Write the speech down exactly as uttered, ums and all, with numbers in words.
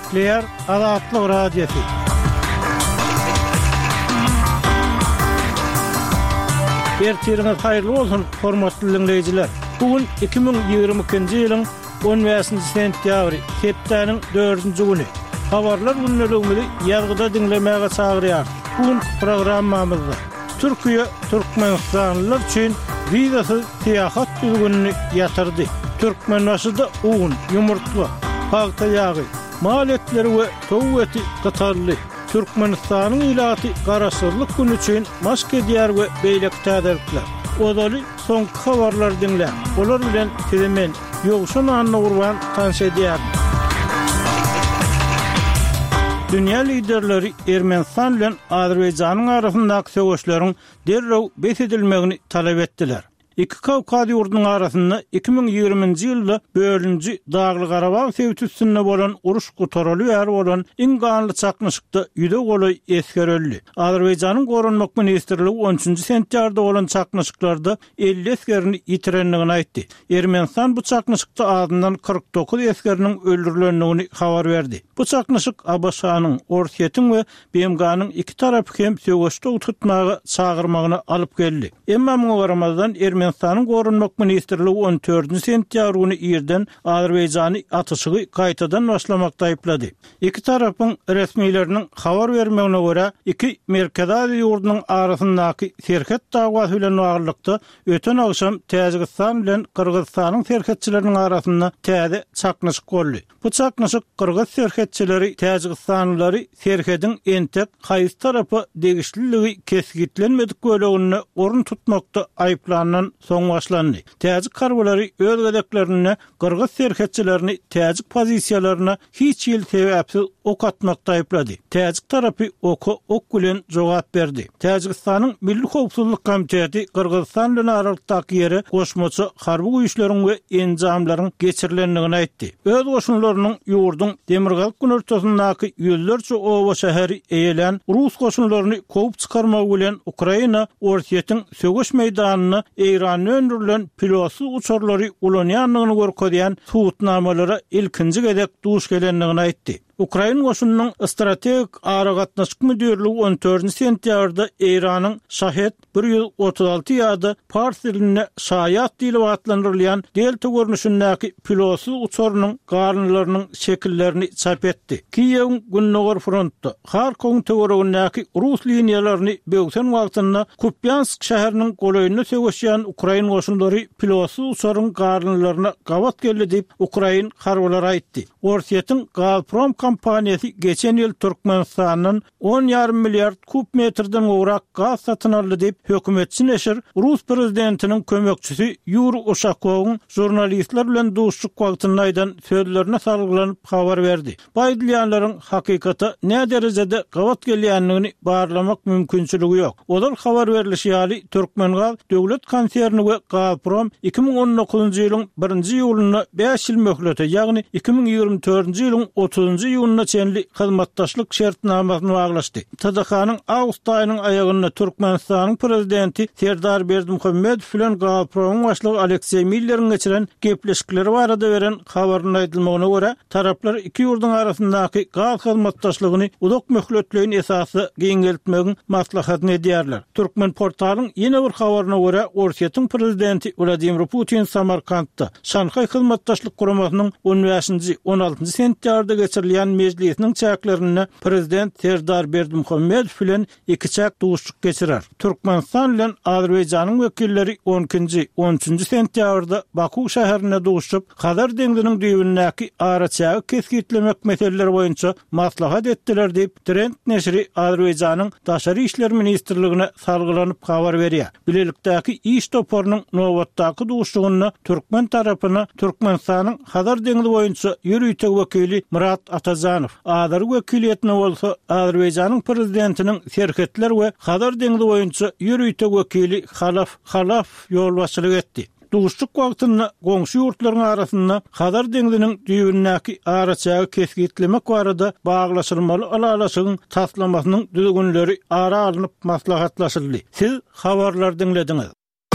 Nükleer Azatlyk Radiosu. Ertiriniz hayırlı olsun, hormatly dinleyijiler. Bugün iki bin ýygrimi ikinji ýylyň on beşinji sentýabry, hepdeniň dördünji güni. Habarlar günneligini ýazgyda dinlemäge çagyrýar. Bugün programmamyzda Türkiýe Türkmenistanlylar üçin wizasyz seýahat düzgünini ýatyrdy. Türkmenbaşyda un, ýumurtla, paýta ýagy, mal etleri we tow eti gatarly. Türkmenistanyň ilaty garaşdyrlyk günü üçin mask edýär we beýlek täderikler. Odaly soňky habarlar dinle. Olar bilen temen ýogşun anna urban tanş edýär. Dünya liderleri Ermenistan bilen Azerbaýjanyň arasyndaky söwüşleriň derrew besedilmegini talap etdiler. İki Kawkaz ýurdunyň arasynda iki bin ýygrimiňji ýylda bölünji Dagly Garabag sewtüsinde bolan uruş gutaraly ýer bolan iň ganly çaknyşykda ýüde golay eskerildi. Azerbaýjanyň Gorunmak ministrligi on üçünji sentýarda bolan çaknyşyklarda elli eskerini ýitirenligini aýtdy. Ermenistan bu çaknyşykda azyndan kırk dokuz eskeriniň öldürilenligini habar berdi. Bu çaknyşyk Abaşanyň, Orsiýetiň we B M G'nyň iki tarapy hem söwüşde tutmagy çagyrmagyna alyp geldi. Emma muňa garamazdan Ermenistanyň Gorunmak ministrligi on dördünji sentýabr güni ýerden Azerbaýjany atyşygy gaýtadan başlamakda aýplady. İki tarapyň resmiýetleriniň habar bermegine görä, iki Merkez Aziýa ýurdunyň arasyndaky serket dagwaty bilen baglykda öten agşam Täjikistan bilen Kyrgyzstanyň serketçileriniň arasynda täze çaknyşyk boldy. Bu çaknyşyk Kyrgyz serketçileri Täjikistanyklary serkediň entek haýsy tarapy degişliligi kesgitlenmedik bölegine orun tutmakda aýplanan soň başlandy. Täjik karbalary öz gedeklerini Kyrgyz serketçilerini täjik pozisiýalaryna hiç ýyl sebäpsiz ok atmakda aýplady. Täjik tarapy oku ok bilen jogap berdi. Täjikistanyň Milli Howpsuzlyk Komiteti Kyrgyzstan bilen aralykdaky ýere goşmaçy harby güýçleriň we enjamlaryň geçirilendigini aýtdy. Öz goşunlarynyň ýurduň Demirgal günörtüsindäki ýüllerçe owa şäheri eýelen Rus goşunlaryny kopup çykarmak bilen Ukraina Orsiýetiň söwüş meýdanyny Eýran öndürilen pilotsuz uçurlary ulanýanlygyny görkezýän suwutnamalara ilkinji gedek duş gelenligini aýtdy. Ukraina goşunynyň strategik ara gatnaşyk müdürligi on dördünji sentýabrda Eýranyň Şahed bir ýüz otuz alty ýady Fars diline şaýat dili atlandyrylýan delta görnüşindäki pilotsuz uçurynyň garnylarynyň şekillerini çap etdi. Kiýew Günnogor frontda Harkowyň töweregindäki Rus liniýalaryny böwsen wagtynda Kupyansk şäheriniň golaýyna söwüşýän Ukraina goşunlary pilotsuz uçuryň garnylaryna gawat geldi diýip Ukraina harbalary aýtdy. Orsiýetiň Gazprom kompaniýasy geçen ýyl Türkmenistanyň on ýarym milliard kub metrden gowrak gaz satyn aldy diýip hökümetçi neşir Rus prezidentiniň kömekçisi Yuri Ushakowyň jurnalistler bilen duşluk wagtynda aýdan sözlerine salgylanyp habar berdi. Baýdylýanlaryň hakykata nä derejede gawat gelýänligini barlamak mümkinçiligi ýok. Olar habar berilişi ýaly Türkmengaz döwlet konserni we Gazprom iki bin on dokuzunji ýylyň birinji ýulyna beş ýyl möhlete, ýagny iki bin ýygrimi dördünji ýylyň otuzunji ýylyna çenli hyzmatdaşlyk şertnamasyny baglaşdy. T D H-nyň awgust aýynyň aýagyna Türkmenistanyň prezidenti Serdar Berdimuhammedow bilen Gazpromyň başlygy Aleksey Millerň geçiren gepleşikleri barada beren habaryň aýdylmagyna görä, taraplar iki ýurduň arasyndaky gaz hyzmatdaşlygyny uzak möhletleýin esasy giňeltmegiň maslahatyny edýärler. Türkmen portalynyň ýene bir habaryna görä, Orsiýetiň prezidenti Vladimir Putin Samarkandda Şanhay hyzmatdaşlyk guramasynyň on beşinji on altynji sentýarda geçirilýän meclisiniň çäklerini prezident Serdar Berdimuhammedow bilen iki çäk duşluk geçirer. Türkmenistan bilen Azerbaýjanyň wekilleri on ikinji on üçünji sentýabrda Baku şäherine duşup, Hazar deňziniň düýbündäki araçagy kesgitlemek meseleleri boýunça maslahat etdiler diýip Trend neşri Azerbaýjanyň Daşary işler ministrligine salgylanyp habar berýär. Bilelikdäki iş toparynyň nowatdaky duşlugyny Türkmen tarapyna Türkmenistanyň Hazar deňzi boýunça ýürüýtek wekili Murat Atazanow, Azar wekiliýetine bolsa Azerbaýjanyň prezidentiniň serketler we Hazar deňzi boýunça ýürüýtek wekili Halaf Halaf ýolbaşçylyk etdi. Duşluk wagtynda goňşy ýurtlaryň arasynda Hazar deňziniň düýbündäki araçagy kesgitlemek barada baglaşylmaly alalaşygyň taslamasynyň düzgünleri ara alınıp maslahatlaşyldy. Siz habarlar dinlediňiz.